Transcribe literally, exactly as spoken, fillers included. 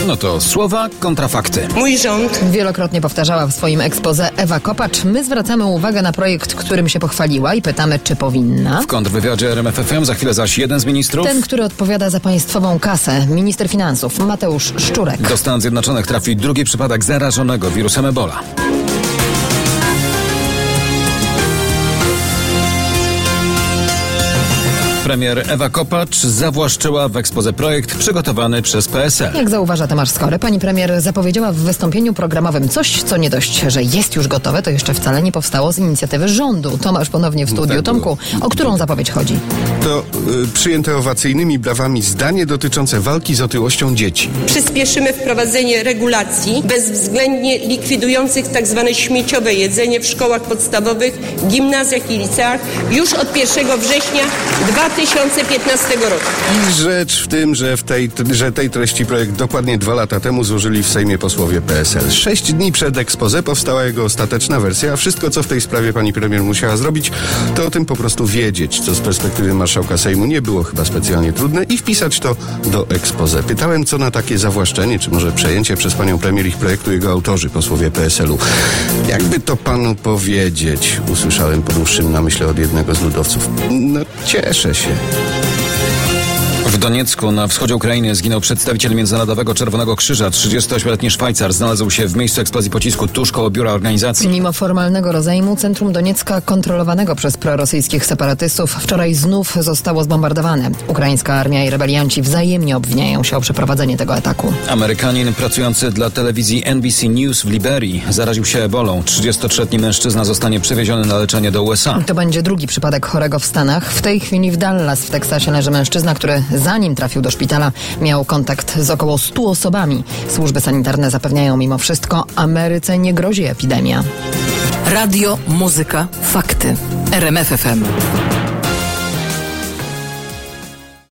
No to słowa kontra fakty. Mój rząd Wielokrotnie powtarzała w swoim exposé Ewa Kopacz. My zwracamy uwagę na projekt, którym się pochwaliła i pytamy, czy powinna. W kontrwywiadzie R M F F M za chwilę zaś jeden z ministrów. Ten, który odpowiada za państwową kasę, minister finansów Mateusz Szczurek. Do Stanów Zjednoczonych trafi drugi przypadek zarażonego wirusem Ebola. Premier Ewa Kopacz zawłaszczyła w exposé projekt przygotowany przez P S L. Jak zauważa Tomasz Skory, pani premier zapowiedziała w wystąpieniu programowym coś, co nie dość, że jest już gotowe, to jeszcze wcale nie powstało z inicjatywy rządu. Tomasz ponownie w studiu. Tak Tomku, o którą zapowiedź chodzi? To y, przyjęte owacyjnymi brawami zdanie dotyczące walki z otyłością dzieci. przyspieszymy wprowadzenie regulacji bezwzględnie likwidujących tzw. śmieciowe jedzenie w szkołach podstawowych, gimnazjach i liceach już od pierwszego września dwa tysiące piętnastego roku. I rzecz w tym, że, w tej, że tej treści projekt dokładnie dwa lata temu złożyli w Sejmie posłowie P S L. Sześć dni przed exposé powstała jego ostateczna wersja, a wszystko, co w tej sprawie pani premier musiała zrobić, to o tym po prostu wiedzieć, co z perspektywy marszałka Sejmu nie było chyba specjalnie trudne, i wpisać to do exposé. Pytałem, co na takie zawłaszczenie, czy może przejęcie przez panią premier ich projektu jego autorzy, posłowie P S L-u. Jakby to panu powiedzieć, usłyszałem po dłuższym namyśle od jednego z ludowców. No, cieszę się. W Doniecku na wschodzie Ukrainy zginął przedstawiciel Międzynarodowego Czerwonego Krzyża. trzydziestoośmioletni Szwajcar znalazł się w miejscu eksplozji pocisku tuż koło biura organizacji. Mimo formalnego rozejmu centrum Doniecka, kontrolowanego przez prorosyjskich separatystów, wczoraj znów zostało zbombardowane. Ukraińska armia i rebelianci wzajemnie obwiniają się o przeprowadzenie tego ataku. Amerykanin pracujący dla telewizji N B C News w Liberii zaraził się ebolą. trzydziestotrzyletni mężczyzna zostanie przewieziony na leczenie do U S A. To będzie drugi przypadek chorego w Stanach. W tej chwili w Dallas w Teksasie leży mężczyzna, który zanim trafił do szpitala, miał kontakt z około stu osobami. Służby sanitarne zapewniają mimo wszystko, Ameryce nie grozi epidemia. Radio, muzyka, fakty. R M F F M.